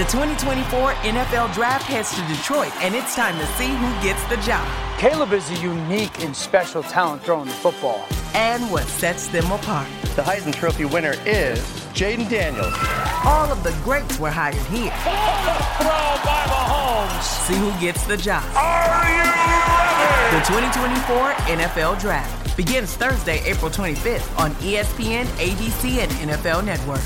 The 2024 NFL Draft heads to Detroit, and it's time to see who gets the job. Caleb is a unique and special talent throwing the football. And what sets them apart. The Heisman Trophy winner is Jaden Daniels. All of the greats were hired here. Throw by Mahomes. See who gets the job. Are you ready? The 2024 NFL Draft begins Thursday, April 25th on ESPN, ABC, and NFL Network.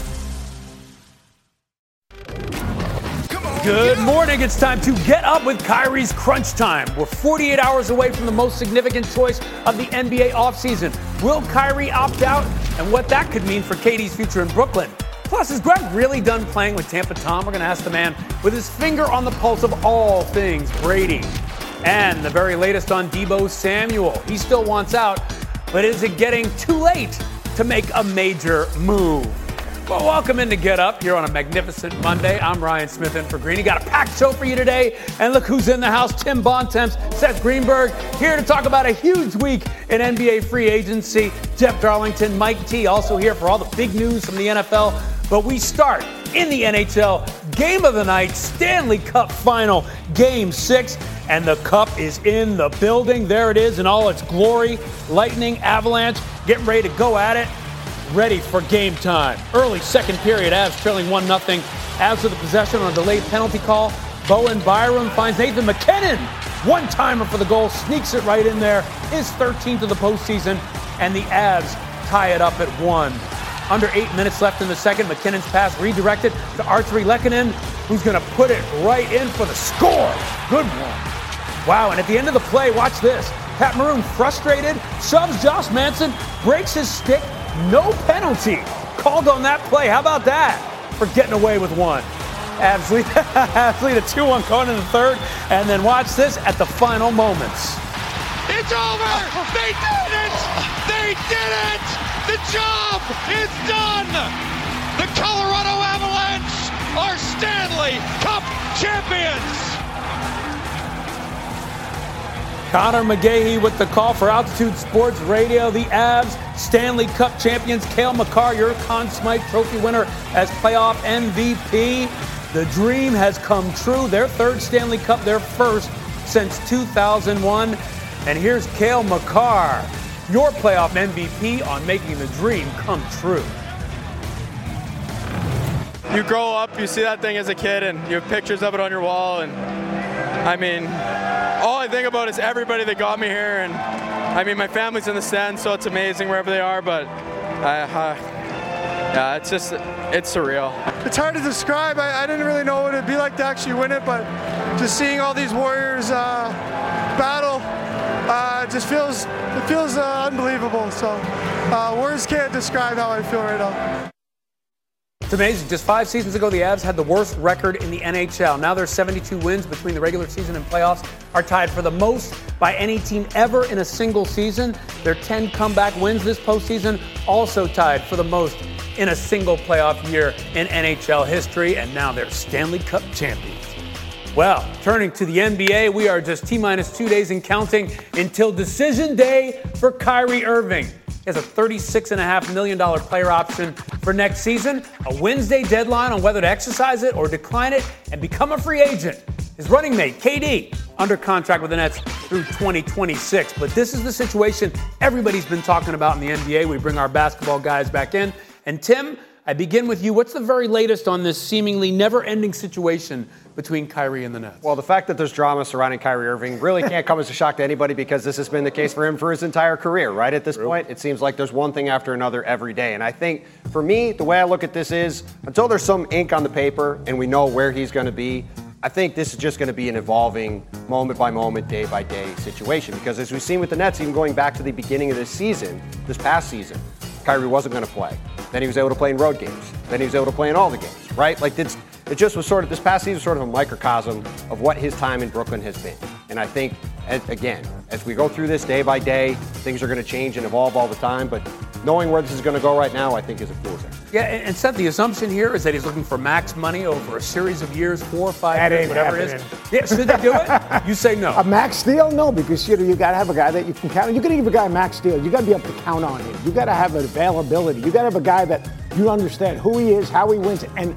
Good morning. It's time to get up with Kyrie's Crunch Time. We're 48 hours away from the most significant choice of the NBA offseason. Will Kyrie opt out? And what that could mean for KD's future in Brooklyn. Plus, is Greg really done playing with Tampa Tom? We're going to ask the man with his finger on the pulse of all things Brady. And the very latest on Deebo Samuel. He still wants out, but is it getting too late to make a major move? Well, welcome in to Get Up here on a magnificent Monday. I'm Ryan Smith in for Greeny. Got a packed show for you today. And look who's in the house. Tim Bontemps, Seth Greenberg, here to talk about a huge week in NBA free agency. Jeff Darlington, Mike T, also here for all the big news from the NFL. But we start in the NHL. Game of the night, Stanley Cup final, Game 6. And the cup is in the building. There it is in all its glory. Lightning, Avalanche, getting ready to go at it. Ready for game time. Early second period, Avs trailing 1-0. Avs with the possession on a delayed penalty call. Bowen Byram finds Nathan MacKinnon. One-timer for the goal, sneaks it right in there. His 13th of the postseason, and the Avs tie it up at 1. Under 8 minutes left in the second. McKinnon's pass redirected to Artturi Lehkonen, who's going to put it right in for the score. Good one. Wow, and at the end of the play, watch this. Pat Maroon, frustrated, shoves Josh Manson, breaks his stick. No penalty called on that play. How about that for getting away with one? Avs lead a 2-1 going in the third. And then watch this at the final moments. It's over! They did it! They did it! The job is done! The Colorado Avalanche are Stanley Cup champions! Connor McGahey with the call for Altitude Sports Radio. The Avs, Stanley Cup champions. Cale Makar, your Conn Smythe Trophy winner as playoff MVP. The dream has come true. Their third Stanley Cup, their first since 2001. And here's Cale Makar, your playoff MVP on making the dream come true. You grow up, you see that thing as a kid, and you have pictures of it on your wall. And I mean, all I think about is everybody that got me here. And I mean, my family's in the stands, so it's amazing wherever they are. But yeah, it's surreal. It's hard to describe. I didn't really know what it'd be like to actually win it, but just seeing all these Warriors battle just feels unbelievable. So words can't describe how I feel right now. It's amazing. Just 5 seasons ago, the Avs had the worst record in the NHL. Now their 72 wins between the regular season and playoffs are tied for the most by any team ever in a single season. Their 10 comeback wins this postseason also tied for the most in a single playoff year in NHL history. And now they're Stanley Cup champions. Well, turning to the NBA, we are just T-minus 2 days and counting until decision day for Kyrie Irving. He has a $36.5 million player option for next season, a Wednesday deadline on whether to exercise it or decline it and become a free agent. His running mate, KD, under contract with the Nets through 2026. But this is the situation everybody's been talking about in the NBA. We bring our basketball guys back in. And Tim, I begin with you. What's the very latest on this seemingly never-ending situation between Kyrie and the Nets? Well, the fact that there's drama surrounding Kyrie Irving really can't come as a shock to anybody because this has been the case for him for his entire career, right? At this point, it seems like there's one thing after another every day. And I think, for me, the way I look at this is, until there's some ink on the paper and we know where he's going to be, I think this is just going to be an evolving moment-by-moment, day-by-day situation. Because as we've seen with the Nets, even going back to the beginning of this season, this past season, Kyrie wasn't going to play. Then he was able to play in road games. Then he was able to play in all the games, right? Like, it just was this past season was sort of a microcosm of what his time in Brooklyn has been. And I think, again, as we go through this day by day, things are going to change and evolve all the time. But knowing where this is going to go right now, I think is a fool's errand. Yeah, and Seth, the assumption here is that he's looking for max money over a series of years, 4 or 5 years, whatever it is. Yeah, should they do it? You say no. A max deal? No, because you got to have a guy that you can count on. You're going to give a guy a max deal. You got to be able to count on him. You got to have an availability. You got to have a guy that you understand who he is, how he wins, and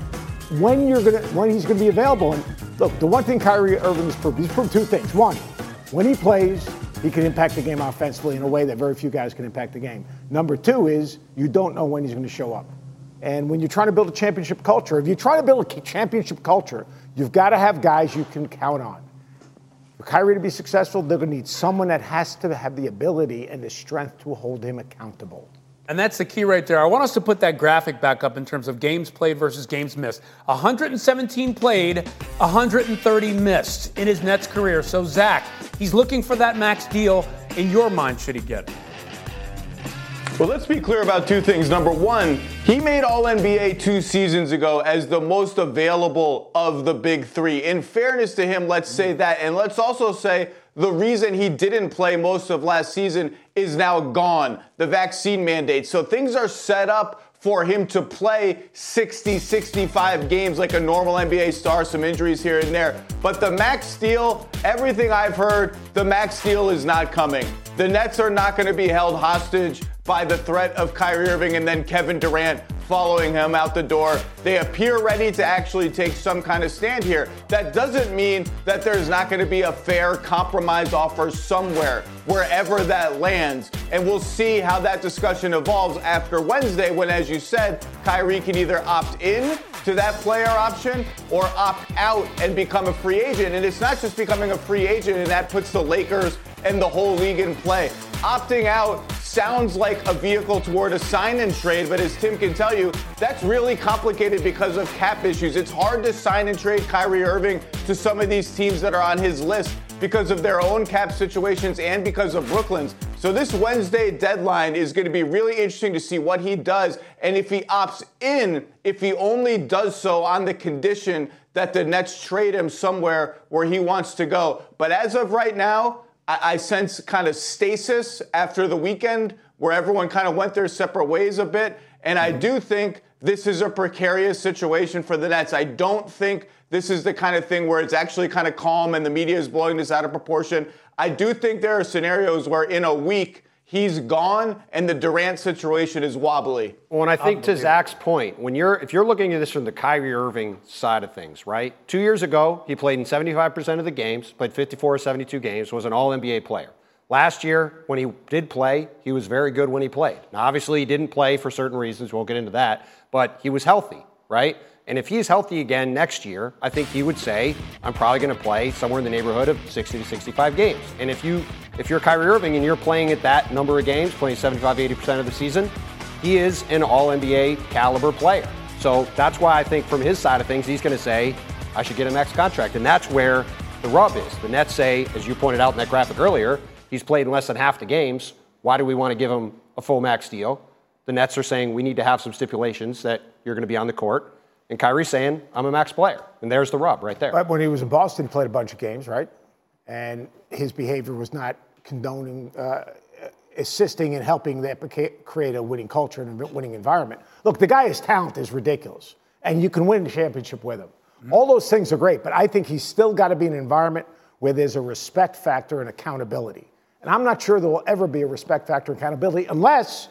when he's gonna be available. And look, the one thing Kyrie Irving has proved, he's proved two things. One, when he plays, he can impact the game offensively in a way that very few guys can impact the game. Number two is you don't know when he's going to show up. And when you're trying to build a championship culture, if you're trying to build a championship culture, you've got to have guys you can count on. For Kyrie to be successful, they're going to need someone that has to have the ability and the strength to hold him accountable. And that's the key right there. I want us to put that graphic back up in terms of games played versus games missed. 117 played, 130 missed in his Nets career. So, Zach, he's looking for that max deal. In your mind, should he get it? Well, let's be clear about two things. Number one, he made All-NBA 2 seasons ago as the most available of the big three. In fairness to him, let's say that. And let's also say the reason he didn't play most of last season is now gone, the vaccine mandate. So things are set up for him to play 60, 65 games like a normal NBA star, some injuries here and there. But the max deal, everything I've heard, the max deal is not coming. The Nets are not going to be held hostage by the threat of Kyrie Irving and then Kevin Durant following him out the door. They appear ready to actually take some kind of stand here. That doesn't mean that there's not going to be a fair compromise offer somewhere, wherever that lands. And we'll see how that discussion evolves after Wednesday when, as you said, Kyrie can either opt in to that player option or opt out and become a free agent. And it's not just becoming a free agent, and that puts the Lakers and the whole league in play. Opting out sounds like a vehicle toward a sign and trade, but as Tim can tell you, that's really complicated because of cap issues. It's hard to sign and trade Kyrie Irving to some of these teams that are on his list because of their own cap situations and because of Brooklyn's. So this Wednesday deadline is going to be really interesting to see what he does. And if he opts in, if he only does so on the condition that the Nets trade him somewhere where he wants to go. But as of right now, I sense kind of stasis after the weekend where everyone kind of went their separate ways a bit. And I do think this is a precarious situation for the Nets. I don't think this is the kind of thing where it's actually kind of calm and the media is blowing this out of proportion. I do think there are scenarios where in a week he's gone and the Durant situation is wobbly. Well, and I think to Zach's point, if you're looking at this from the Kyrie Irving side of things, right? 2 years ago, he played in 75% of the games, played 54 or 72 games, was an All-NBA player. Last year, when he did play, he was very good when he played. Now, obviously, he didn't play for certain reasons. Won't get into that. But he was healthy, right? And if he's healthy again next year, I think he would say, I'm probably going to play somewhere in the neighborhood of 60 to 65 games. And if you're Kyrie Irving and you're playing at that number of games, playing 75, 80% of the season, he is an All-NBA caliber player. So that's why I think from his side of things, he's going to say, I should get a max contract. And that's where the rub is. The Nets say, as you pointed out in that graphic earlier, he's played in less than half the games. Why do we want to give him a full max deal? The Nets are saying we need to have some stipulations that you're going to be on the court. And Kyrie's saying, I'm a max player. And there's the rub right there. But when he was in Boston, he played a bunch of games, right? And his behavior was not condoning, assisting and helping that create a winning culture and a winning environment. Look, the guy's talent is ridiculous. And you can win the championship with him. Mm-hmm. All those things are great. But I think he's still got to be in an environment where there's a respect factor and accountability. And I'm not sure there will ever be a respect factor and accountability unless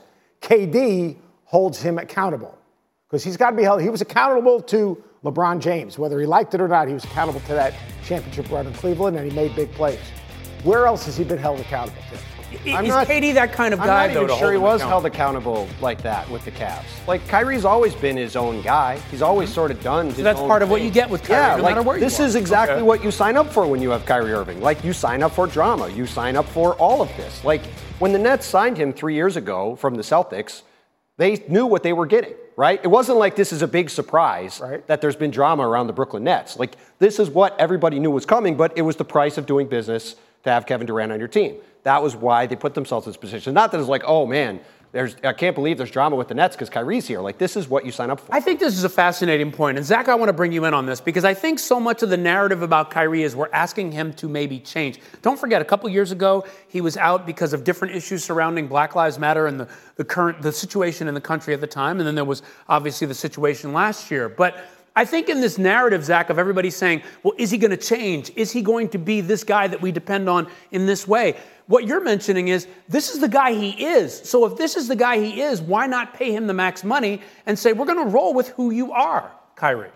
KD holds him accountable. Because he's got to be held. He was accountable to LeBron James. Whether he liked it or not, he was accountable to that championship run in Cleveland, and he made big plays. Where else has he been held accountable to? Is KD that kind of guy, though? I'm not even sure he was held accountable like that with the Cavs. Like, Kyrie's always been his own guy. He's always sort of done his own that's part of what you get with Kyrie, no matter where you are. This is exactly what you sign up for when you have Kyrie Irving. Like, you sign up for drama. You sign up for all of this. Like, when the Nets signed him 3 years ago from the Celtics, they knew what they were getting, right? It wasn't like this is a big surprise that there's been drama around the Brooklyn Nets. Like, this is what everybody knew was coming, but it was the price of doing business to have Kevin Durant on your team. That was why they put themselves in this position. Not that it's like, oh, man, I can't believe there's drama with the Nets because Kyrie's here. Like, this is what you sign up for. I think this is a fascinating point. And, Zach, I want to bring you in on this because I think so much of the narrative about Kyrie is we're asking him to maybe change. Don't forget, a couple years ago, he was out because of different issues surrounding Black Lives Matter and the situation in the country at the time. And then there was obviously the situation last year. But I think in this narrative, Zach, of everybody saying, well, is he going to change? Is he going to be this guy that we depend on in this way? What you're mentioning is this is the guy he is. So if this is the guy he is, why not pay him the max money and say, we're going to roll with who you are? Kyrie?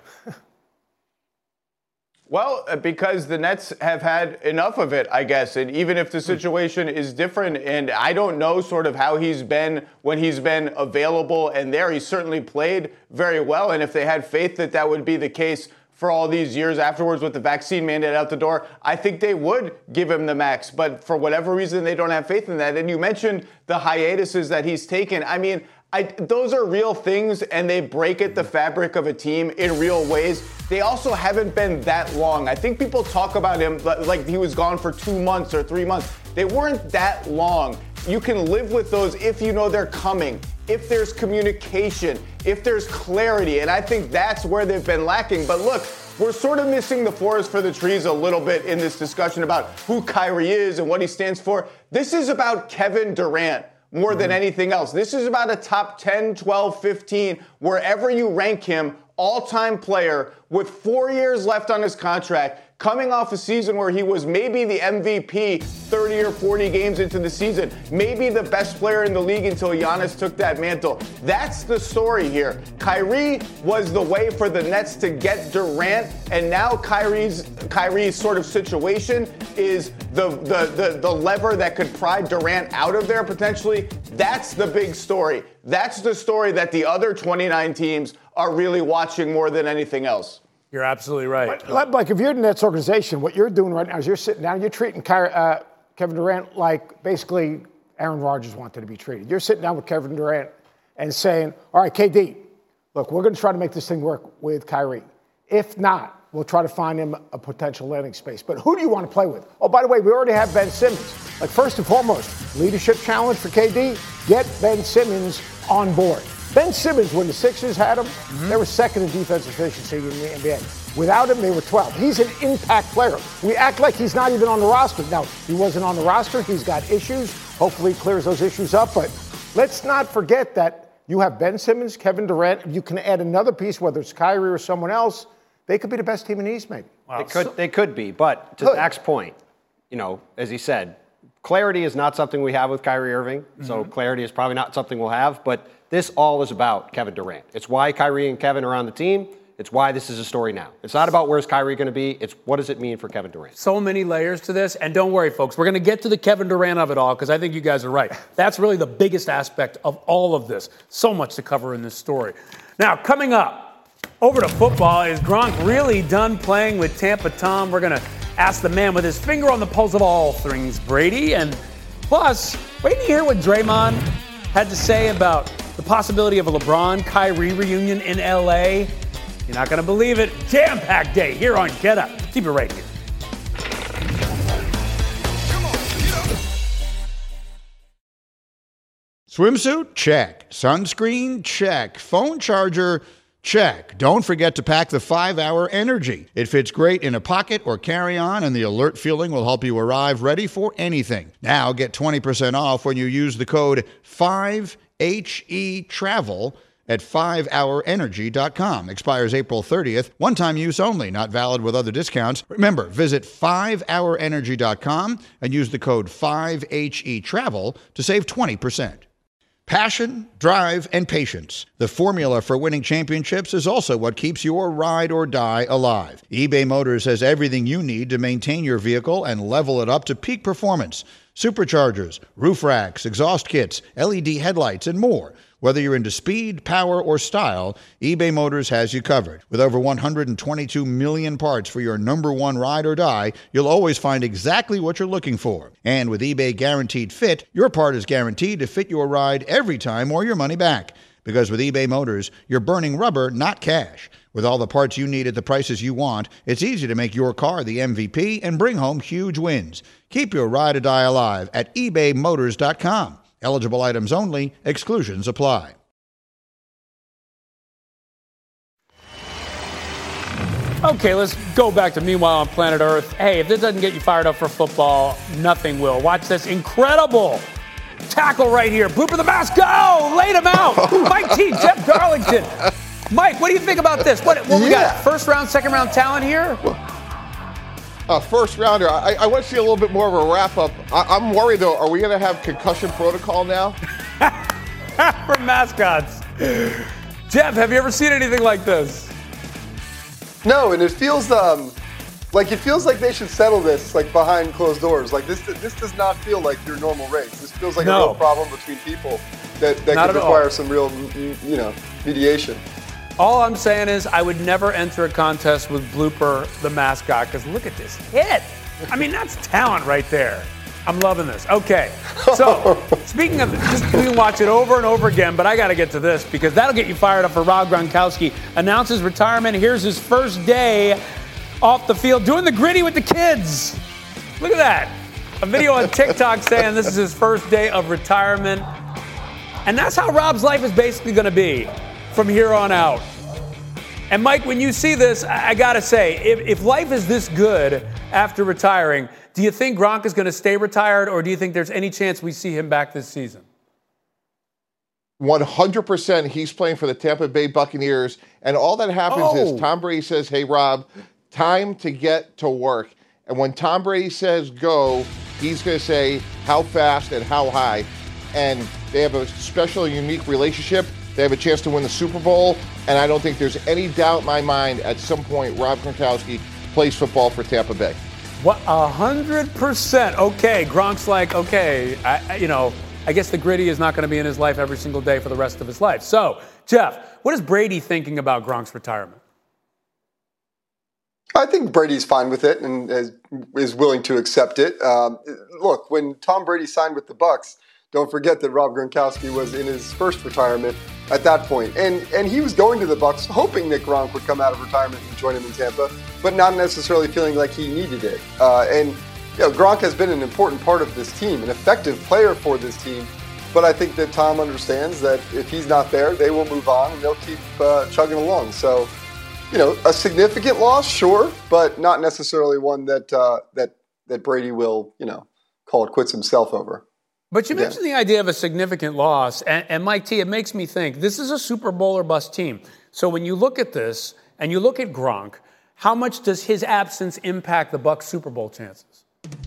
Well, because the Nets have had enough of it, I guess. And even if the situation is different, and I don't know sort of how he's been when he's been available and there, he's certainly played very well. And if they had faith that that would be the case for all these years afterwards with the vaccine mandate out the door, I think they would give him the max. But for whatever reason, they don't have faith in that. And you mentioned the hiatuses that he's taken. I mean, those are real things, and they break at the fabric of a team in real ways. They also haven't been that long. I think people talk about him like he was gone for 2 months or 3 months. They weren't that long. You can live with those if you know they're coming, if there's communication, if there's clarity, and I think that's where they've been lacking. But look, we're sort of missing the forest for the trees a little bit in this discussion about who Kyrie is and what he stands for. This is about Kevin Durant more than anything else. This is about a top 10, 12, 15, wherever you rank him, all-time player with 4 years left on his contract, coming off a season where he was maybe the MVP 30 or 40 games into the season, maybe the best player in the league until Giannis took that mantle. That's the story here. Kyrie was the way for the Nets to get Durant, and now Kyrie's sort of situation is the lever that could pry Durant out of there potentially. That's the big story. That's the story that the other 29 teams are really watching more than anything else. You're absolutely right. Like, if you're the Nets organization, what you're doing right now is you're sitting down, you're treating Kevin Durant like basically Aaron Rodgers wanted to be treated. You're sitting down with Kevin Durant and saying, all right, KD, look, we're going to try to make this thing work with Kyrie. If not, we'll try to find him a potential landing space. But who do you want to play with? Oh, by the way, we already have Ben Simmons. Like, first and foremost, leadership challenge for KD, get Ben Simmons on board. Ben Simmons, when the Sixers had him, they were second in defensive efficiency in the NBA. Without him, they were 12th. He's an impact player. We act like he's not even on the roster. Now, he wasn't on the roster. He's got issues. Hopefully he clears those issues up. But let's not forget that you have Ben Simmons, Kevin Durant. You can add another piece, whether it's Kyrie or someone else. They could be the best team in the East, maybe. Wow. They could be. But to Zach's point, as he said, clarity is not something we have with Kyrie Irving. So clarity is probably not something we'll have. But this all is about Kevin Durant. It's why Kyrie and Kevin are on the team. It's why this is a story now. It's not about where's Kyrie going to be. It's what does it mean for Kevin Durant. So many layers to this. And don't worry, folks. We're going to get to the Kevin Durant of it all because I think you guys are right. That's really the biggest aspect of all of this. So much to cover in this story. Now, coming up, over to football. Is Gronk really done playing with Tampa Tom? We're going to ask the man with his finger on the pulse of all things Brady. And plus, wait to hear what Draymond had to say about the possibility of a LeBron-Kyrie reunion in L.A. You're not going to believe it. Jam-packed day here on Get Up. Keep it right here. Swimsuit? Check. Sunscreen? Check. Phone charger? Check. Don't forget to pack the 5-Hour Energy. It fits great in a pocket or carry-on, and the alert feeling will help you arrive ready for anything. Now get 20% off when you use the code 5HETRAVEL at 5hourenergy.com. Expires April 30th. One-time use only, not valid with other discounts. Remember, visit 5hourenergy.com and use the code 5HETRAVEL to save 20%. Passion, drive, and patience. The formula for winning championships is also what keeps your ride or die alive. eBay Motors has everything you need to maintain your vehicle and level it up to peak performance. Superchargers, roof racks, exhaust kits, LED headlights, and more. Whether you're into speed, power, or style, eBay Motors has you covered. With over 122 million parts for your number one ride or die, you'll always find exactly what you're looking for. And with eBay Guaranteed Fit, your part is guaranteed to fit your ride every time or your money back. Because with eBay Motors, you're burning rubber, not cash. With all the parts you need at the prices you want, it's easy to make your car the MVP and bring home huge wins. Keep your ride or die alive at ebaymotors.com. Eligible items only. Exclusions apply. Okay, let's go back to Meanwhile on Planet Earth. Hey, if this doesn't get you fired up for football, nothing will. Watch this incredible tackle right here. Blooper the mask, go! Laid him out. Mike T, Jeff Darlington. Mike, what do you think about this? What we got? First round, second round talent here? First rounder. I want to see a little bit more of a wrap up. I'm worried though. Are we going to have concussion protocol now? For mascots. Jeff, have you ever seen anything like this? No, and it feels like they should settle this like behind closed doors. Like this does not feel like your normal race. This feels like a real problem between people that could require some real, mediation. All I'm saying is I would never enter a contest with Blooper, the mascot, because look at this hit. I mean, that's talent right there. I'm loving this. Okay, so speaking of this, we can watch it over and over again, but I got to get to this because that'll get you fired up for Rob Gronkowski. Announces retirement. Here's his first day off the field doing the gritty with the kids. Look at that. A video on TikTok saying this is his first day of retirement. And that's how Rob's life is basically going to be from here on out. And Mike, when you see this, I got to say, if life is this good after retiring, do you think Gronk is going to stay retired, or do you think there's any chance we see him back this season? 100% he's playing for the Tampa Bay Buccaneers. And all that happens is Tom Brady says, hey, Rob, time to get to work. And when Tom Brady says go, he's going to say how fast and how high. And they have a special, unique relationship. They have a chance to win the Super Bowl. And I don't think there's any doubt in my mind at some point Rob Gronkowski plays football for Tampa Bay. What, 100%. Okay, Gronk's like, okay, I guess the gritty is not going to be in his life every single day for the rest of his life. So, Jeff, what is Brady thinking about Gronk's retirement? I think Brady's fine with it and is willing to accept it. Look, when Tom Brady signed with the Bucs, don't forget that Rob Gronkowski was in his first retirement at that point. And he was going to the Bucs hoping that Gronk would come out of retirement and join him in Tampa, but not necessarily feeling like he needed it. Gronk has been an important part of this team, an effective player for this team. But I think that Tom understands that if he's not there, they will move on and they'll keep chugging along. So, a significant loss, sure, but not necessarily one that Brady will, call it quits himself over. But you mentioned the idea of a significant loss, and Mike T, it makes me think this is a Super Bowl or bust team. So when you look at this and you look at Gronk, how much does his absence impact the Bucs' Super Bowl chances?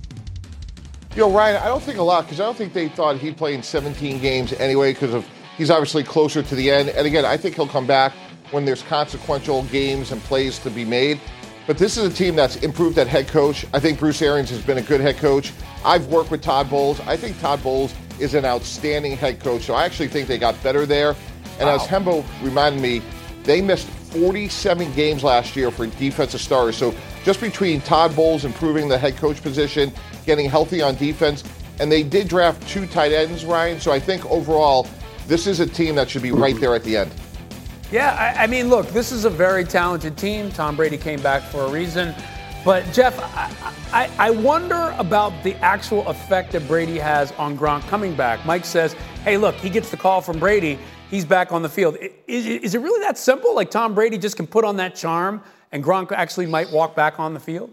Ryan, I don't think a lot because I don't think they thought he'd play in 17 games anyway because he's obviously closer to the end. And again, I think he'll come back when there's consequential games and plays to be made. But this is a team that's improved at head coach. I think Bruce Arians has been a good head coach. I've worked with Todd Bowles. I think Todd Bowles is an outstanding head coach. So I actually think they got better there. And as Hembo reminded me, they missed 47 games last year for defensive starters. So just between Todd Bowles improving the head coach position, getting healthy on defense, and they did draft 2 tight ends, Ryan. So I think overall, this is a team that should be right there at the end. Yeah, I mean, look, this is a very talented team. Tom Brady came back for a reason. But, Jeff, I wonder about the actual effect that Brady has on Gronk coming back. Mike says, hey, look, he gets the call from Brady. He's back on the field. Is it really that simple? Like Tom Brady just can put on that charm and Gronk actually might walk back on the field?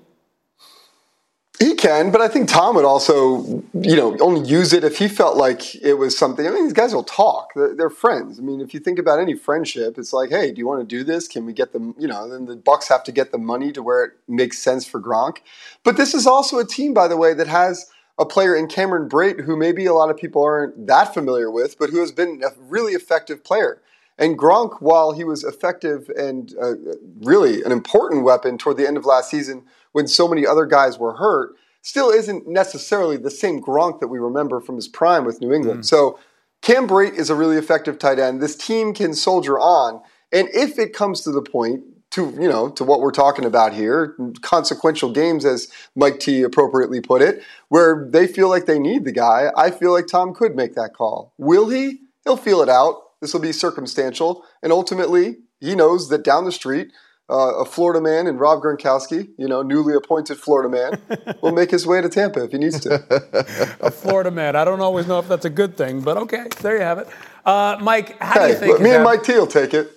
He can, but I think Tom would also, only use it if he felt like it was something. I mean, these guys will talk. They're friends. I mean, if you think about any friendship, it's like, hey, do you want to do this? Can we get them, then the Bucs have to get the money to where it makes sense for Gronk. But this is also a team, by the way, that has a player in Cameron Brate who maybe a lot of people aren't that familiar with, but who has been a really effective player. And Gronk, while he was effective and really an important weapon toward the end of last season when so many other guys were hurt, still isn't necessarily the same Gronk that we remember from his prime with New England. So Cam Brate is a really effective tight end. This team can soldier on. And if it comes to the point to what we're talking about here, consequential games, as Mike T appropriately put it, where they feel like they need the guy, I feel like Tom could make that call. Will he? He'll feel it out. This will be circumstantial. And ultimately, he knows that down the street, a Florida man and Rob Gronkowski, newly appointed Florida man, will make his way to Tampa if he needs to. A Florida man. I don't always know if that's a good thing, but okay, there you have it. Mike, how do you think... me and Mike T will take it.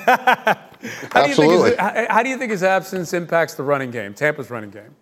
Absolutely. How do you think his absence impacts the running game, Tampa's running game?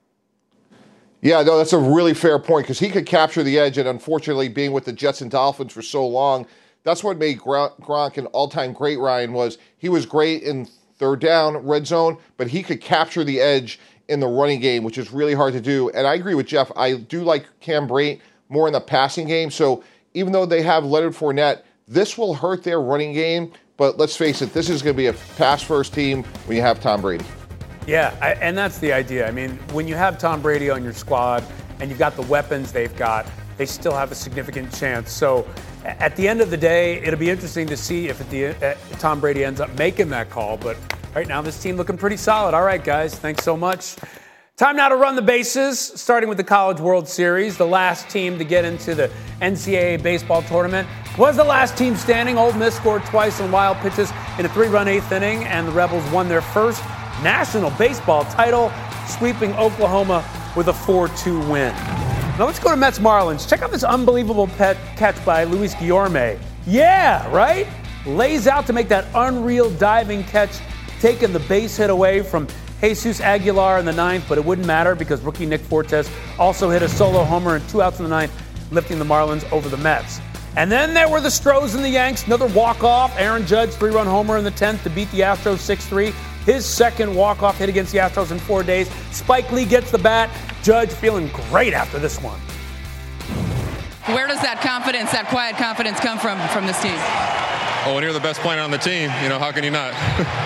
Yeah, no, that's a really fair point because he could capture the edge, and unfortunately, being with the Jets and Dolphins for so long, that's what made Gronk an all-time great, Ryan, was he was great in third down, red zone, but he could capture the edge in the running game, which is really hard to do. And I agree with Jeff. I do like Cam Brate more in the passing game. So even though they have Leonard Fournette, this will hurt their running game But let's face it, this is going to be a pass-first team when you have Tom Brady. Yeah, and that's the idea. I mean, when you have Tom Brady on your squad and you've got the weapons they've got, they still have a significant chance. So at the end of the day, it'll be interesting to see if Tom Brady ends up making that call. But right now, this team looking pretty solid. All right, guys, thanks so much. Time now to run the bases, starting with the College World Series. The last team to get into the NCAA baseball tournament was the last team standing. Ole Miss scored twice on wild pitches in a 3-run eighth inning, and the Rebels won their first national baseball title, sweeping Oklahoma with a 4-2 win. Now let's go to Mets Marlins. Check out this unbelievable catch by Luis Guillorme. Yeah, right? Lays out to make that unreal diving catch, taking the base hit away from Jesus Aguilar in the ninth, but it wouldn't matter because rookie Nick Fortes also hit a solo homer and 2 outs in the ninth, lifting the Marlins over the Mets. And then there were the Stros and the Yanks, another walk-off. Aaron Judge, 3-run homer in the 10th to beat the Astros 6-3. His second walk-off hit against the Astros in 4 days. Spike Lee gets the bat. Judge feeling great after this one. Where does that confidence, that quiet confidence come from this team? Oh, when you're the best player on the team, how can you not?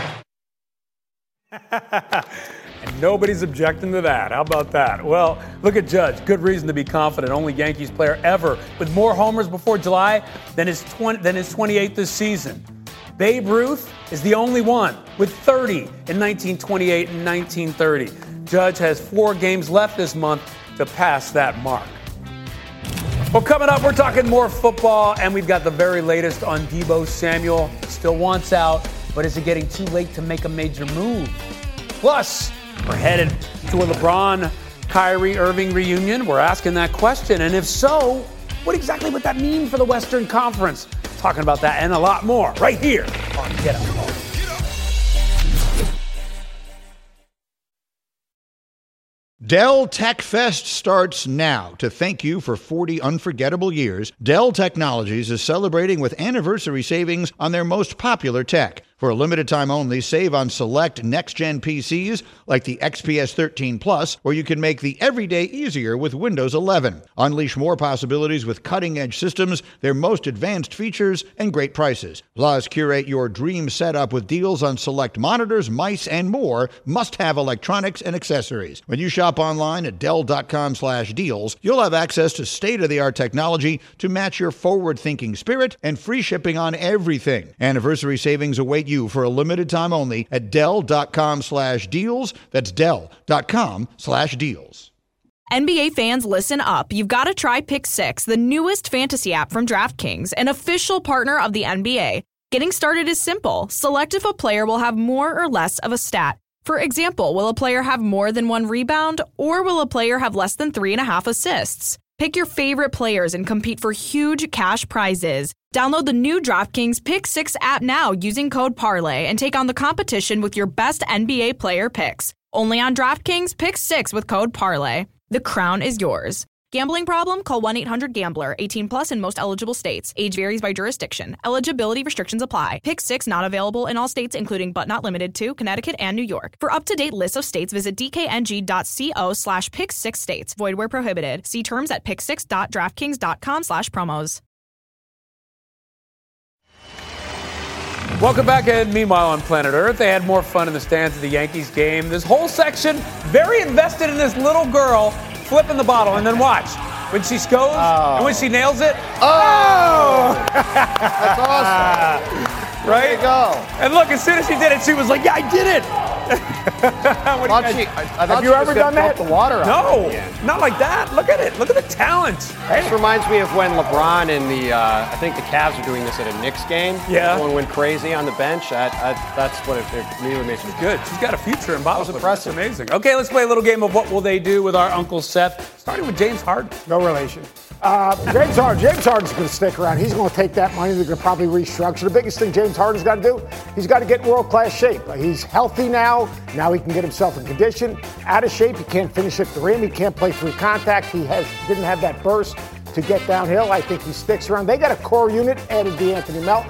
And nobody's objecting to that. How about that? Well, look at Judge. Good reason to be confident. Only Yankees player ever with more homers before July than his 28th this season. Babe Ruth is the only one with 30 in 1928 and 1930. Judge has 4 games left this month to pass that mark. Well, coming up, we're talking more football, and we've got the very latest on Deebo Samuel. Still wants out, but is it getting too late to make a major move? Plus, we're headed to a LeBron, Kyrie Irving reunion. We're asking that question, and if so, what exactly would that mean for the Western Conference? Talking about that and a lot more right here on Get Up. Dell Tech Fest starts now. To thank you for 40 unforgettable years, Dell Technologies is celebrating with anniversary savings on their most popular tech. For a limited time only, save on select next-gen PCs like the XPS 13 Plus, where you can make the everyday easier with Windows 11. Unleash more possibilities with cutting-edge systems, their most advanced features, and great prices. Plus, curate your dream setup with deals on select monitors, mice, and more must-have electronics and accessories. When you shop online at Dell.com/deals, you'll have access to state-of-the-art technology to match your forward-thinking spirit and free shipping on everything. Anniversary savings await you for a limited time only at Dell.com/deals. That's Dell.com/deals. NBA fans, listen up. You've got to try Pick 6, the newest fantasy app from DraftKings, an official partner of the NBA. Getting started is simple. Select if a player will have more or less of a stat. For example, will a player have more than 1 rebound, or will a player have less than 3.5 assists? Pick your favorite players and compete for huge cash prizes. Download the new DraftKings Pick 6 app now using code PARLAY and take on the competition with your best NBA player picks. Only on DraftKings Pick 6 with code PARLAY. The crown is yours. Gambling problem? Call 1-800-GAMBLER. 18 plus in most eligible states. Age varies by jurisdiction. Eligibility restrictions apply. Pick 6 not available in all states, including but not limited to Connecticut and New York. For up-to-date lists of states, visit dkng.co/pick6states. Void where prohibited. See terms at pick6.draftkings.com/promos. Welcome back, and meanwhile on planet Earth, they had more fun in the stands of the Yankees game. This whole section, very invested in this little girl flipping the bottle, and then watch. When she scores and when she nails it. Oh! That's awesome. Right? There you go. And look, as soon as she did it, she was like, yeah, I did it. Have you ever done that? The water no, not like that. Look at it. Look at the talent. This reminds me of when LeBron and I think the Cavs are doing this at a Knicks game. Yeah. Everyone went crazy on the bench. That's what it really makes me good. She's got a future in ball. That was impressive. That's amazing. Okay, let's play a little game of What Will They Do with our Uncle Seth, starting with James Harden. No relation. James Harden's going to stick around. He's going to take that money. They're going to probably restructure. The biggest thing James Harden's got to do, he's got to get in world-class shape. He's healthy now. Now he can get himself in condition. Out of shape, he can't finish at the rim. He can't play through contact. He didn't have that burst to get downhill. I think he sticks around. They got a core unit, added DeAnthony Melton.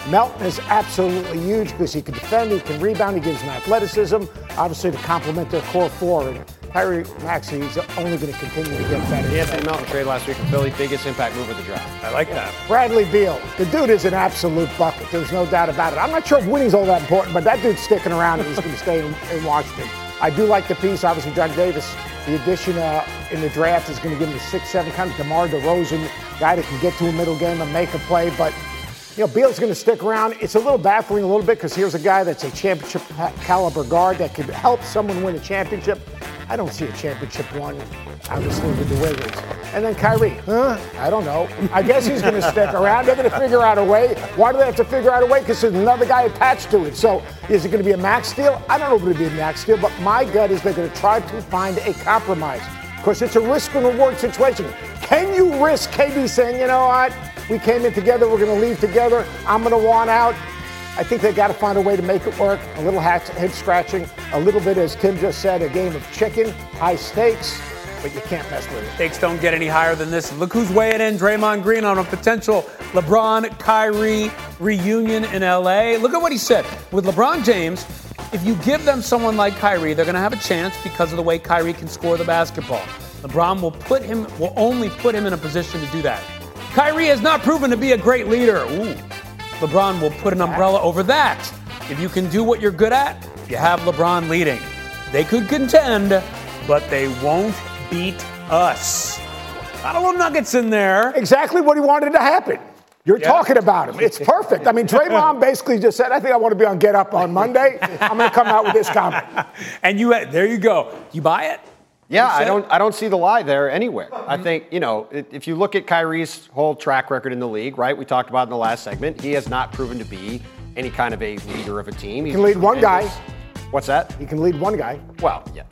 Melton is absolutely huge because he can defend, he can rebound, he gives them athleticism, obviously to complement their core four. And Tyrese Maxey is only going to continue to get better. Anthony Melton trade last week in Philly, biggest impact move of the draft. I like that. Bradley Beal, the dude is an absolute bucket. There's no doubt about it. I'm not sure if winning's all that important, but that dude's sticking around and he's going to stay in Washington. I do like the piece. Obviously, John Davis, the addition in the draft is going to give him the 6'7", kind of DeMar DeRozan guy that can get to a middle game and make a play. But, Beal's going to stick around. It's a little baffling a little bit because here's a guy that's a championship caliber guard that could help someone win a championship. I don't see a championship won, obviously, with the Wizards. And then Kyrie, I don't know. I guess he's going to stick around. They're going to figure out a way. Why do they have to figure out a way? Because there's another guy attached to it. So is it going to be a max deal? I don't know if it'll be a max deal, but my gut is they're going to try to find a compromise. Because it's a risk and reward situation. Can you risk KD saying, you know what, we came in together, we're going to leave together, I'm going to want out? I think they've got to find a way to make it work. A little head scratching, a little bit, as Tim just said, a game of chicken, high stakes, but you can't mess with it. Stakes don't get any higher than this. Look who's weighing in, Draymond Green, on a potential LeBron-Kyrie reunion in L.A. Look at what he said. With LeBron James, if you give them someone like Kyrie, they're going to have a chance because of the way Kyrie can score the basketball. LeBron will only put him in a position to do that. Kyrie has not proven to be a great leader. LeBron will put an umbrella over that. If you can do what you're good at, you have LeBron leading. They could contend, but they won't beat us. Got a little nuggets in there. Exactly what he wanted to happen. You're talking about him. It's perfect. I mean, Draymond basically just said, I think I want to be on Get Up on Monday. I'm going to come out with this comment. And there you go. You buy it? Yeah, I don't see the lie there anywhere. I think, if you look at Kyrie's whole track record in the league, right, we talked about in the last segment, he has not proven to be any kind of a leader of a team. He can lead one guy. What's that? He can lead one guy. Well, yeah,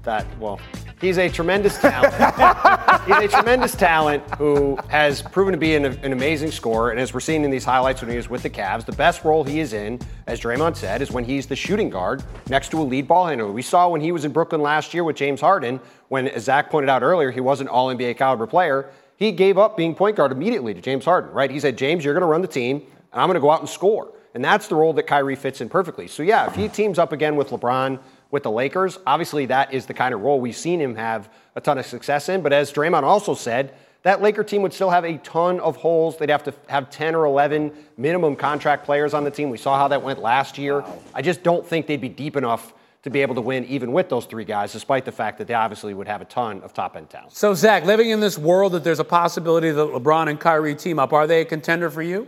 he's a tremendous talent. He's a tremendous talent who has proven to be an amazing scorer. And as we're seeing in these highlights when he was with the Cavs, the best role he is in, as Draymond said, is when he's the shooting guard next to a lead ball handler. We saw when he was in Brooklyn last year with James Harden, when, as Zach pointed out earlier, he was an all-NBA caliber player. He gave up being point guard immediately to James Harden, right? He said, James, you're going to run the team, and I'm going to go out and score. And that's the role that Kyrie fits in perfectly. So, yeah, if he teams up again with LeBron, with the Lakers, obviously that is the kind of role we've seen him have a ton of success in. But as Draymond also said, that Laker team would still have a ton of holes. They'd have to have 10 or 11 minimum contract players on the team. We saw how that went last year. Wow. I just don't think they'd be deep enough to be able to win even with those three guys, despite the fact that they obviously would have a ton of top-end talent. So, Zach, living in this world that there's a possibility that LeBron and Kyrie team up, are they a contender for you?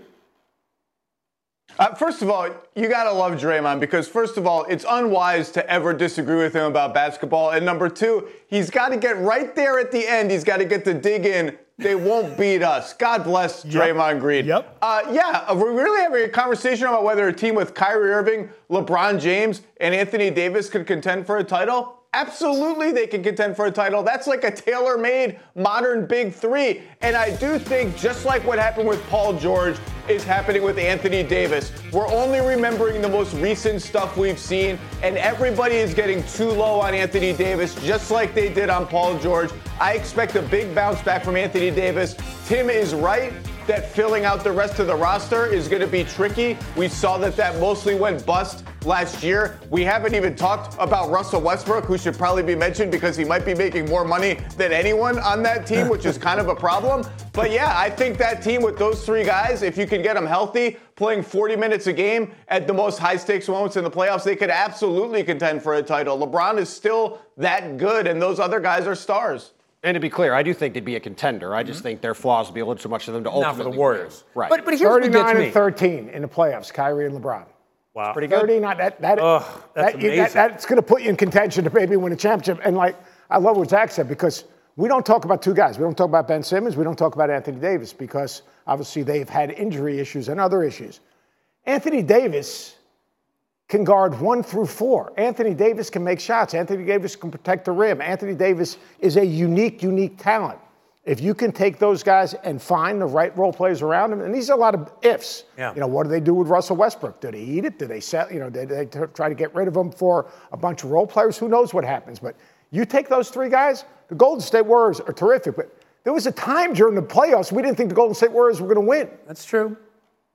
First of all, you got to love Draymond because, first of all, it's unwise to ever disagree with him about basketball. And number two, he's got to get right there at the end. He's got to get the dig in. They won't beat us. God bless Draymond Green. Yep. We're really having a conversation about whether a team with Kyrie Irving, LeBron James, and Anthony Davis could contend for a title. Absolutely, they can contend for a title. That's like a tailor-made modern big three. And I do think just like what happened with Paul George is happening with Anthony Davis. We're only remembering the most recent stuff we've seen, and everybody is getting too low on Anthony Davis, just like they did on Paul George. I expect a big bounce back from Anthony Davis. Tim is right that filling out the rest of the roster is going to be tricky. We saw that mostly went bust last year. We haven't even talked about Russell Westbrook, who should probably be mentioned because he might be making more money than anyone on that team, which is kind of a problem. But yeah, I think that team with those three guys, if you can get them healthy, playing 40 minutes a game at the most high-stakes moments in the playoffs, they could absolutely contend for a title. LeBron is still that good, and those other guys are stars. And to be clear, I do think they'd be a contender. I just think their flaws would be a little too much for them to ultimately Not for the Warriors. Right. But here's what gets me. 39-13 in the playoffs, Kyrie and LeBron. Wow. Pretty good. 39, that's amazing. That's going to put you in contention to maybe win a championship. And I love what Zach said because we don't talk about two guys. We don't talk about Ben Simmons. We don't talk about Anthony Davis because obviously they've had injury issues and other issues. Anthony Davis can guard 1 through 4. Anthony Davis can make shots. Anthony Davis can protect the rim. Anthony Davis is a unique talent. If you can take those guys and find the right role players around them, and these are a lot of ifs. Yeah. What do they do with Russell Westbrook? Do they eat it? Do they sell? Did they try to get rid of him for a bunch of role players? Who knows what happens? But you take those three guys, the Golden State Warriors are terrific. But there was a time during the playoffs we didn't think the Golden State Warriors were going to win. That's true.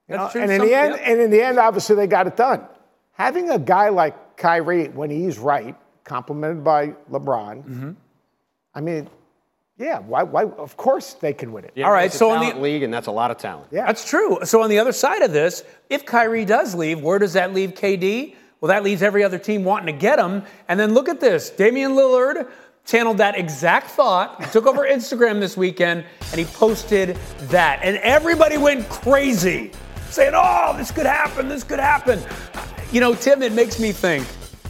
That's true. And in the end, obviously they got it done. Having a guy like Kyrie, when he's right, complimented by LeBron, I mean, yeah, why? Of course they can win it. Yeah, all right, it's so a talent league, and that's a lot of talent. Yeah, that's true. So on the other side of this, if Kyrie does leave, where does that leave KD? Well, that leaves every other team wanting to get him. And then look at this. Damian Lillard channeled that exact thought. He took over Instagram this weekend, and he posted that. And everybody went crazy, saying, oh, this could happen, this could happen. You know, Tim, it makes me think,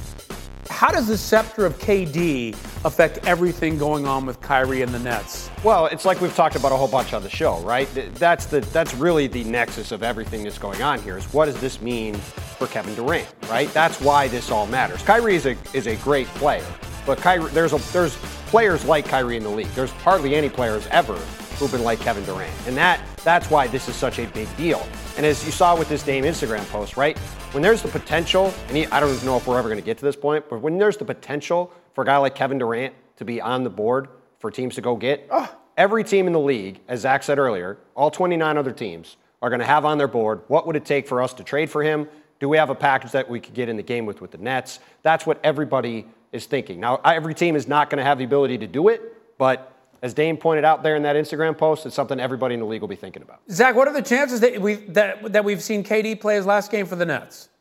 how does the scepter of KD affect everything going on with Kyrie and the Nets? Well, it's like we've talked about a whole bunch on the show, right? That's really the nexus of everything that's going on here is what does this mean for Kevin Durant, right? That's why this all matters. Kyrie is a great player, but Kyrie, there's players like Kyrie in the league. There's hardly any players ever who've been like Kevin Durant, and that's why this is such a big deal. And as you saw with this Dame Instagram post, right? When there's the potential, and I don't know if we're ever going to get to this point, but when there's the potential for a guy like Kevin Durant to be on the board for teams to go get, every team in the league, as Zach said earlier, all 29 other teams are going to have on their board, what would it take for us to trade for him? Do we have a package that we could get in the game with the Nets? That's what everybody is thinking. Now, every team is not going to have the ability to do it, but as Dame pointed out there in that Instagram post, it's something everybody in the league will be thinking about. Zach, what are the chances that we've seen KD play his last game for the Nets?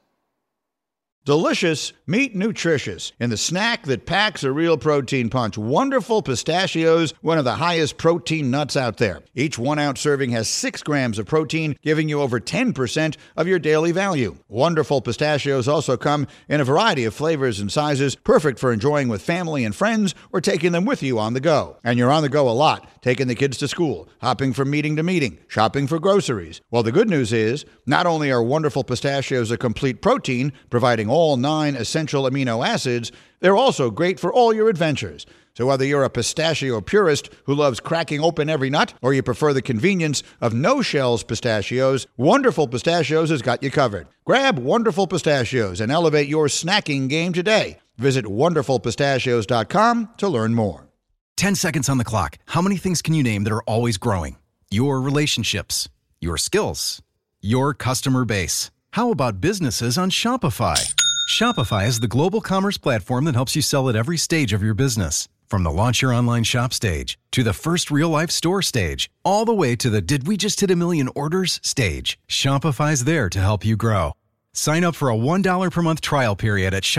Delicious, meet nutritious in the snack that packs a real protein punch. Wonderful Pistachios, one of the highest protein nuts out there. Each 1 ounce serving has 6 grams of protein, giving you over 10% of your daily value. Wonderful Pistachios also come in a variety of flavors and sizes, perfect for enjoying with family and friends or taking them with you on the go. And you're on the go a lot, taking the kids to school, hopping from meeting to meeting, shopping for groceries. Well, the good news is, not only are Wonderful Pistachios a complete protein, providing all 9 essential amino acids, they're also great for all your adventures. So whether you're a pistachio purist who loves cracking open every nut, or you prefer the convenience of no-shells pistachios, Wonderful Pistachios has got you covered. Grab Wonderful Pistachios and elevate your snacking game today. Visit WonderfulPistachios.com to learn more. 10 seconds on the clock. How many things can you name that are always growing? Your relationships, your skills, your customer base. How about businesses on Shopify? Shopify is the global commerce platform that helps you sell at every stage of your business. From the launch your online shop stage, to the first real-life store stage, all the way to the did we just hit a million orders stage. Shopify's there to help you grow. Sign up for a $1 per month trial period at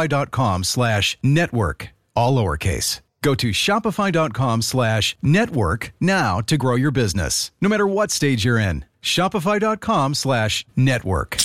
shopify.com/network, all lowercase. Go to shopify.com/network now to grow your business, no matter what stage you're in. Shopify.com/network.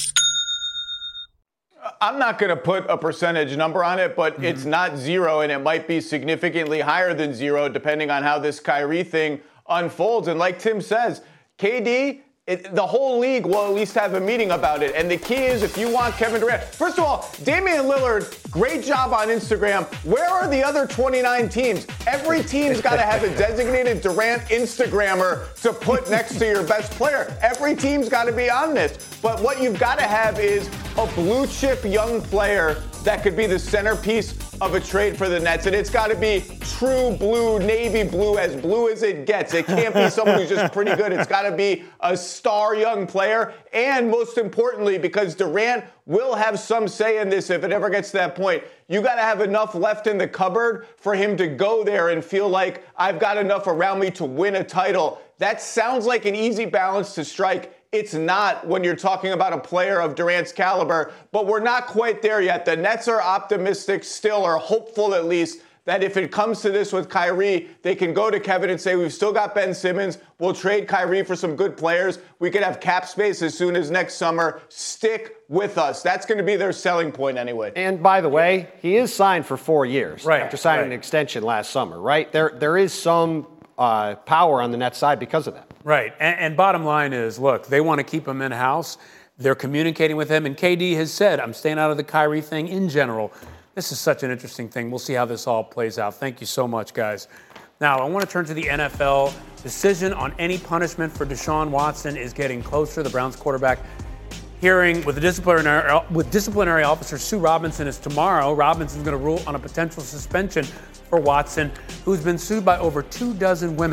I'm not going to put a percentage number on it, but it's not 0, and it might be significantly higher than 0, depending on how this Kyrie thing unfolds. And like Tim says, KD, the whole league will at least have a meeting about it. And the key is, if you want Kevin Durant, first of all, Damian Lillard, great job on Instagram. Where are the other 29 teams? Every team's got to have a designated Durant Instagrammer to put next to your best player. Every team's got to be on this. But what you've got to have is a blue chip young player that could be the centerpiece of a trade for the Nets. And it's got to be true blue, navy blue as it gets. It can't be someone who's just pretty good. It's got to be a star young player. And most importantly, because Durant will have some say in this if it ever gets to that point, you got to have enough left in the cupboard for him to go there and feel like I've got enough around me to win a title. That sounds like an easy balance to strike. It's not when you're talking about a player of Durant's caliber, but we're not quite there yet. The Nets are optimistic still, or hopeful at least, that if it comes to this with Kyrie, they can go to Kevin and say, we've still got Ben Simmons. We'll trade Kyrie for some good players. We could have cap space as soon as next summer. Stick with us. That's going to be their selling point anyway. And by the way, he is signed for 4 years after signing an extension last summer, right? There is some power on the Nets side because of that. Right. And bottom line is, look, they want to keep him in-house. They're communicating with him. And KD has said, I'm staying out of the Kyrie thing in general. This is such an interesting thing. We'll see how this all plays out. Thank you so much, guys. Now, I want to turn to the NFL. Decision on any punishment for Deshaun Watson is getting closer. The Browns quarterback hearing with disciplinary officer Sue Robinson is tomorrow. Robinson's going to rule on a potential suspension for Watson, who's been sued by over 24 women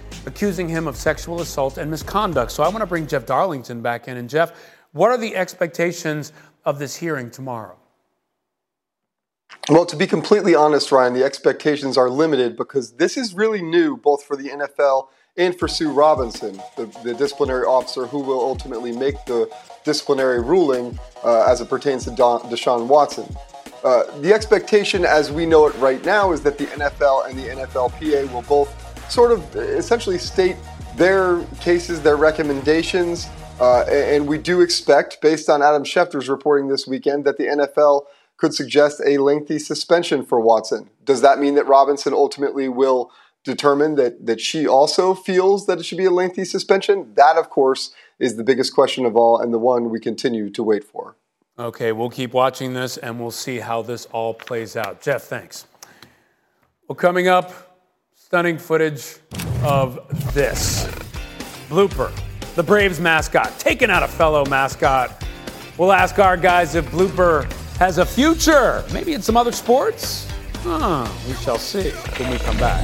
accusing him of sexual assault and misconduct. So I want to bring Jeff Darlington back in. And Jeff, what are the expectations of this hearing tomorrow? Well, to be completely honest, Ryan, the expectations are limited because this is really new both for the NFL and for Sue Robinson, the disciplinary officer who will ultimately make the disciplinary ruling as it pertains to Deshaun Watson. The expectation as we know it right now is that the NFL and the NFLPA will both sort of essentially state their cases, their recommendations, and we do expect, based on Adam Schefter's reporting this weekend, that the NFL could suggest a lengthy suspension for Watson. Does that mean that Robinson ultimately will determine that she also feels that it should be a lengthy suspension? That, of course, is the biggest question of all and the one we continue to wait for. Okay, we'll keep watching this and we'll see how this all plays out. Jeff, thanks. Well, coming up, stunning footage of this. Blooper, the Braves mascot, taking out a fellow mascot. We'll ask our guys if Blooper has a future, maybe in some other sports? We shall see when we come back.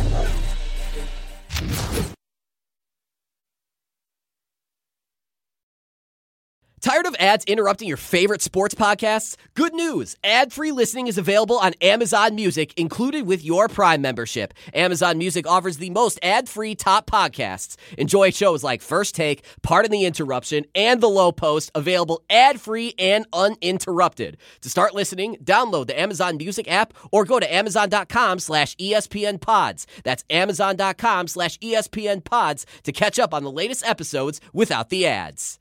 Tired of ads interrupting your favorite sports podcasts? Good news! Ad-free listening is available on Amazon Music, included with your Prime membership. Amazon Music offers the most ad-free top podcasts. Enjoy shows like First Take, Pardon the Interruption, and The Low Post, available ad-free and uninterrupted. To start listening, download the Amazon Music app or go to amazon.com/ESPNpods. That's amazon.com/ESPNpods to catch up on the latest episodes without the ads.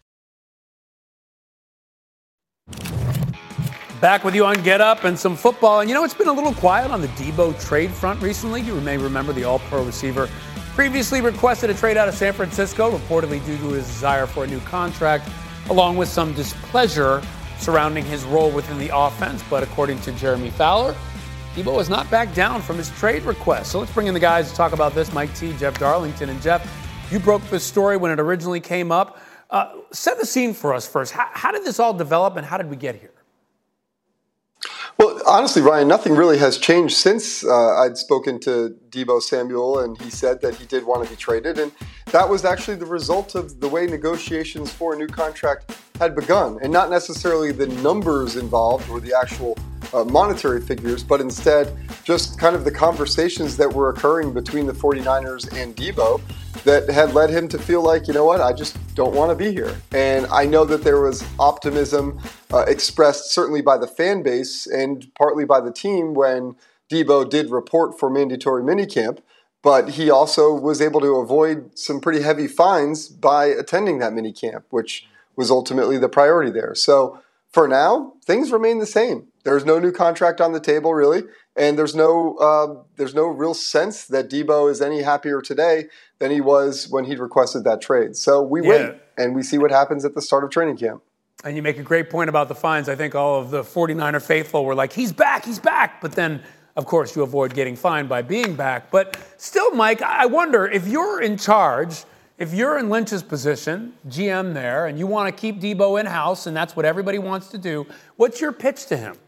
Back with you on Get Up and some football. And it's been a little quiet on the Debo trade front recently. You may remember the All-Pro receiver previously requested a trade out of San Francisco, reportedly due to his desire for a new contract, along with some displeasure surrounding his role within the offense. But according to Jeremy Fowler, Debo has not backed down from his trade request. So let's bring in the guys to talk about this. Mike T, Jeff Darlington. And Jeff, you broke this story when it originally came up. Set the scene for us first. How did this all develop and how did we get here? Well, honestly, Ryan, nothing really has changed since I'd spoken to Debo Samuel, and he said that he did want to be traded. And that was actually the result of the way negotiations for a new contract had begun, and not necessarily the numbers involved or the actual monetary figures, but instead just kind of the conversations that were occurring between the 49ers and Debo that had led him to feel like, you know what, I just don't want to be here. And I know that there was optimism expressed certainly by the fan base and partly by the team when Debo did report for mandatory minicamp, but he also was able to avoid some pretty heavy fines by attending that minicamp, which was ultimately the priority there. So for now, things remain the same. There's no new contract on the table, really, and there's no real sense that Debo is any happier today than he was when he requested that trade. So we wait, and we see what happens at the start of training camp. And you make a great point about the fines. I think all of the 49er faithful were like, he's back. But then, of course, you avoid getting fined by being back. But still, Mike, I wonder if you're in charge, if you're in Lynch's position, GM there, and you want to keep Debo in-house, and that's what everybody wants to do, what's your pitch to him?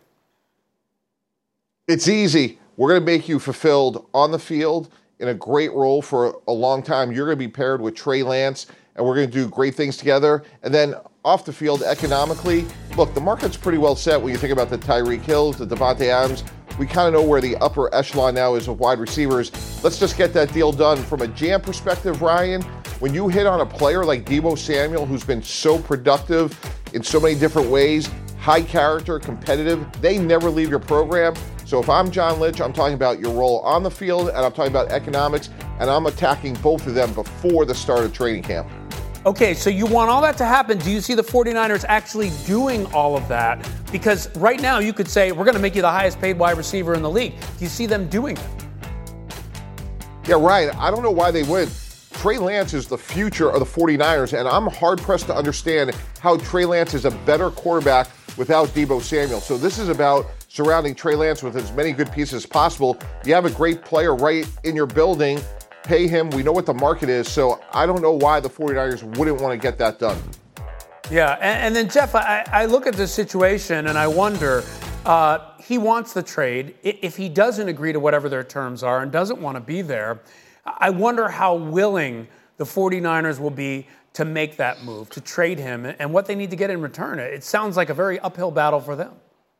It's easy. We're going to make you fulfilled on the field in a great role for a long time. You're going to be paired with Trey Lance, and we're going to do great things together. And then off the field, economically, look, the market's pretty well set when you think about the Tyreek Hills, the Devontae Adams. We kind of know where the upper echelon now is of wide receivers. Let's just get that deal done. From a GM perspective, Ryan, when you hit on a player like Debo Samuel, who's been so productive in so many different ways, high character, competitive, they never leave your program. So if I'm John Lynch, I'm talking about your role on the field, and I'm talking about economics, and I'm attacking both of them before the start of training camp. Okay, so you want all that to happen. Do you see the 49ers actually doing all of that? Because right now you could say, we're going to make you the highest paid wide receiver in the league. Do you see them doing it? Yeah, Ryan, I don't know why they would. Trey Lance is the future of the 49ers, and I'm hard-pressed to understand how Trey Lance is a better quarterback without Debo Samuel. So this is about surrounding Trey Lance with as many good pieces as possible. You have a great player right in your building. Pay him. We know what the market is. So I don't know why the 49ers wouldn't want to get that done. Yeah, and then, Jeff, I look at this situation and I wonder, he wants the trade. If he doesn't agree to whatever their terms are and doesn't want to be there, I wonder how willing the 49ers will be to make that move, to trade him, and what they need to get in return. It sounds like a very uphill battle for them.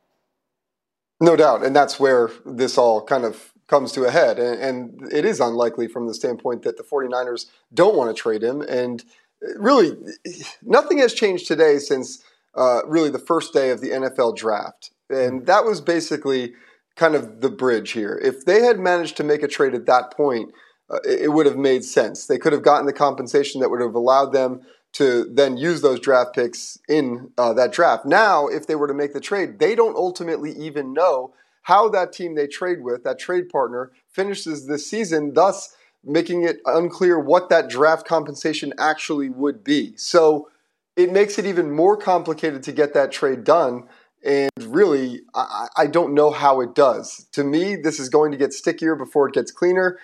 No doubt, and that's where this all kind of comes to a head. And it is unlikely from the standpoint that the 49ers don't want to trade him. And really, nothing has changed today since really the first day of the NFL draft. And that was basically kind of the bridge here. If they had managed to make a trade at that point, it would have made sense. They could have gotten the compensation that would have allowed them to then use those draft picks in that draft. Now, if they were to make the trade, they don't ultimately even know how that team they trade with, that trade partner, finishes this season, thus making it unclear what that draft compensation actually would be. So it makes it even more complicated to get that trade done. And really, I don't know how it does. To me, this is going to get stickier before it gets cleaner.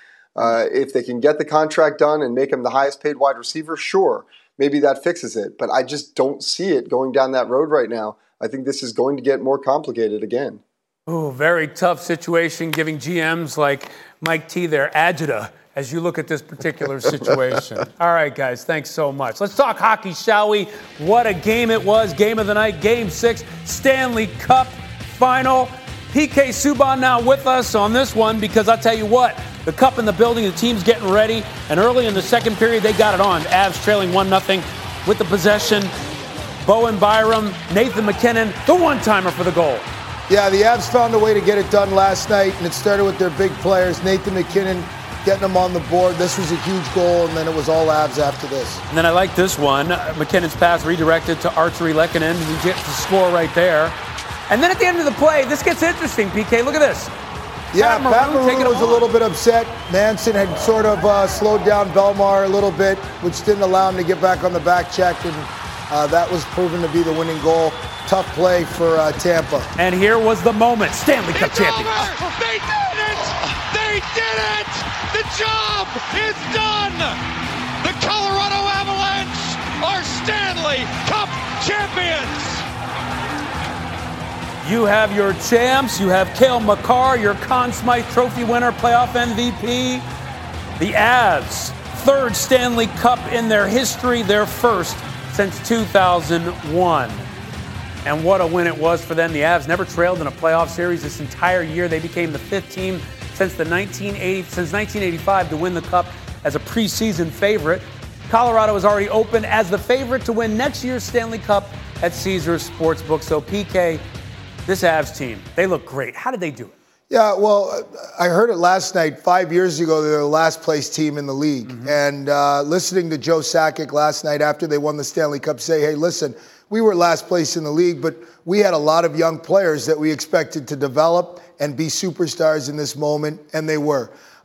If they can get the contract done and make him the highest paid wide receiver, sure, maybe that fixes it. But I just don't see it going down that road right now. I think this is going to get more complicated again. Oh, very tough situation, giving GMs like Mike T their agita as you look at this particular situation. All right, guys, thanks so much. Let's talk hockey, shall we? What a game it was. Game of the night, Game 6, Stanley Cup final. PK Subban now with us on this one because I'll tell you what, the cup in the building, the team's getting ready, and early in the second period, they got it on. Avs trailing 1-0 with the possession. Bowen Byram, Nathan MacKinnon, the one-timer for the goal. Yeah, the Avs found a way to get it done last night, and it started with their big players, Nathan MacKinnon getting them on the board. This was a huge goal, and then it was all Avs after this. And then I like this one. McKinnon's pass redirected to Arturi Lehkonen, who gets the score right there. And then at the end of the play, this gets interesting, PK. Look at this. Yeah, Pat Maroon was a little bit upset. Manson had sort of slowed down Belmar a little bit, which didn't allow him to get back on the back check, and that was proven to be the winning goal. Tough play for Tampa. And here was the moment. Stanley Cup champions. They did it! They did it! The job is done! The Colorado Avalanche are Stanley Cup champions! You have your champs. You have Cale Makar, your Conn Smythe Trophy winner, playoff MVP. The Avs, third Stanley Cup in their history, their first since 2001. And what a win it was for them. The Avs never trailed in a playoff series this entire year. They became the fifth team since 1985 to win the Cup as a preseason favorite. Colorado is already open as the favorite to win next year's Stanley Cup at Caesars Sportsbook. So, PK, this Avs team, they look great. How did they do it? Yeah, well, I heard it last night. 5 years ago, they were the last place team in the league. Mm-hmm. And listening to Joe Sakic last night after they won the Stanley Cup say, hey, listen, we were last place in the league, but we had a lot of young players that we expected to develop and be superstars in this moment, and they were.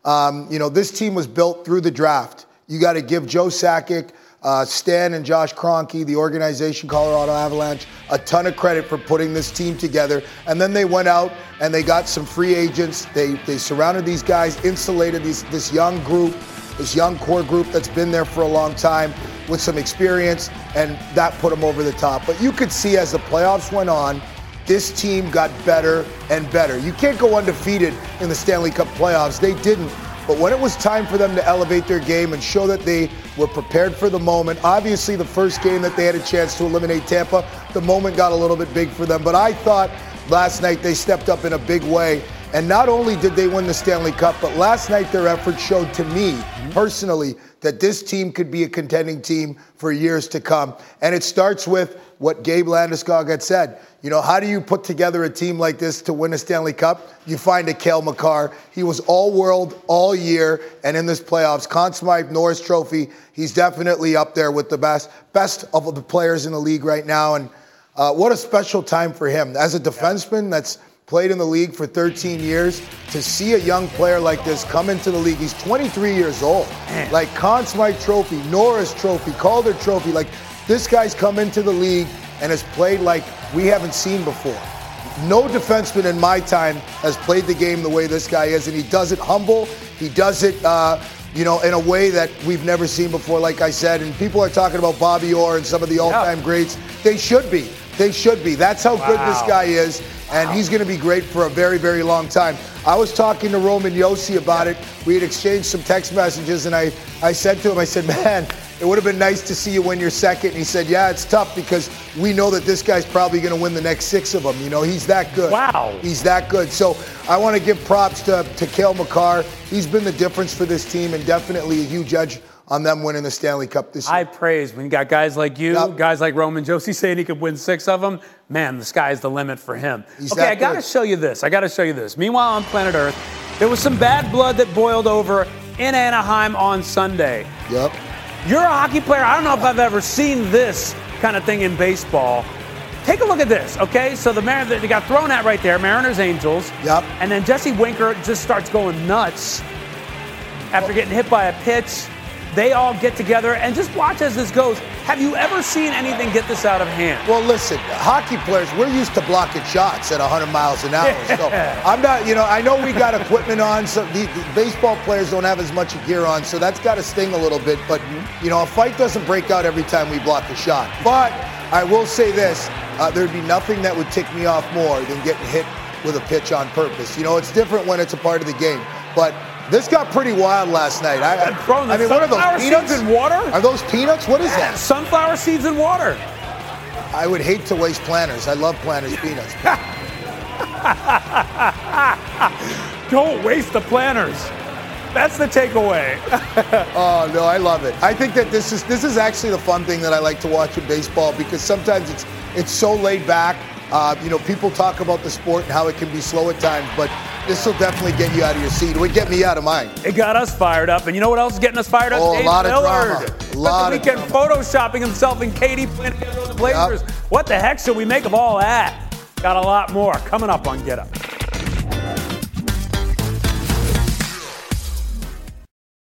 This team was built through the draft. You got to give Joe Sakic, Stan and Josh Kroenke, the organization Colorado Avalanche, a ton of credit for putting this team together. And then they went out and they got some free agents. They surrounded these guys, insulated this young group, this young core group that's been there for a long time with some experience, and that put them over the top. But you could see as the playoffs went on, this team got better and better. You can't go undefeated in the Stanley Cup playoffs. They didn't. But when it was time for them to elevate their game and show that they were prepared for the moment, obviously the first game that they had a chance to eliminate Tampa, the moment got a little bit big for them. But I thought last night they stepped up in a big way. And not only did they win the Stanley Cup, but last night their effort showed to me personally that this team could be a contending team for years to come. And it starts with what Gabe Landeskog had said. You know, how do you put together a team like this to win a Stanley Cup? You find a Cale Makar. He was all-world all year, and in this playoffs, Conn Smythe Norris Trophy, he's definitely up there with the best of the players in the league right now. And what a special time for him. As a defenseman that's played in the league for 13 years, to see a young player like this come into the league. He's 23 years old. Man. Like Conn Smythe Trophy, Norris Trophy, Calder Trophy. Like, this guy's come into the league and has played like we haven't seen before. No defenseman in my time has played the game the way this guy is, and he does it humble. He does it, in a way that we've never seen before, like I said. And people are talking about Bobby Orr and some of the all-time greats. They should be. They should be. That's how good this guy is, and he's going to be great for a very, very long time. I was talking to Roman Josi about it. We had exchanged some text messages, and I said to him, I said, man, it would have been nice to see you win your second. And he said, yeah, it's tough because we know that this guy's probably going to win the next 6 of them. You know, he's that good. Wow. He's that good. So I want to give props to Cale Makar. He's been the difference for this team and definitely a huge edge on them winning the Stanley Cup this year. High praise. When you got guys like you, guys like Roman Josi saying he could win 6 of them, man, the sky's the limit for him. Okay, I got to show you this. Meanwhile, on planet Earth, there was some bad blood that boiled over in Anaheim on Sunday. Yep. You're a hockey player. I don't know if I've ever seen this kind of thing in baseball. Take a look at this, okay? So they got thrown at right there, Mariners, Angels. Yep. And then Jesse Winker just starts going nuts after getting hit by a pitch. They all get together and just watch as this goes. Have you ever seen anything get this out of hand? Well, listen, hockey players, we're used to blocking shots at 100 miles an hour. So I'm not, I know we got equipment on, so the baseball players don't have as much gear on, so that's got to sting a little bit. But, a fight doesn't break out every time we block a shot. But I will say this, there'd be nothing that would tick me off more than getting hit with a pitch on purpose. It's different when it's a part of the game. But this got pretty wild last night. What are those, peanuts in water? Are those peanuts? What is that? Sunflower seeds in water. I would hate to waste Planters. I love Planters peanuts. Don't waste the Planters. That's the takeaway. Oh, no, I love it. I think that this is actually the fun thing that I like to watch in baseball because sometimes it's so laid back. People talk about the sport and how it can be slow at times, but this will definitely get you out of your seat. It would get me out of mine. It got us fired up. And you know what else is getting us fired up? Oh, Dave a lot of Millard. drama. A lot of drama. Photoshopping himself and Katie playing together with the Blazers. Yep. What the heck should we make of all that? Got a lot more coming up on Get Up.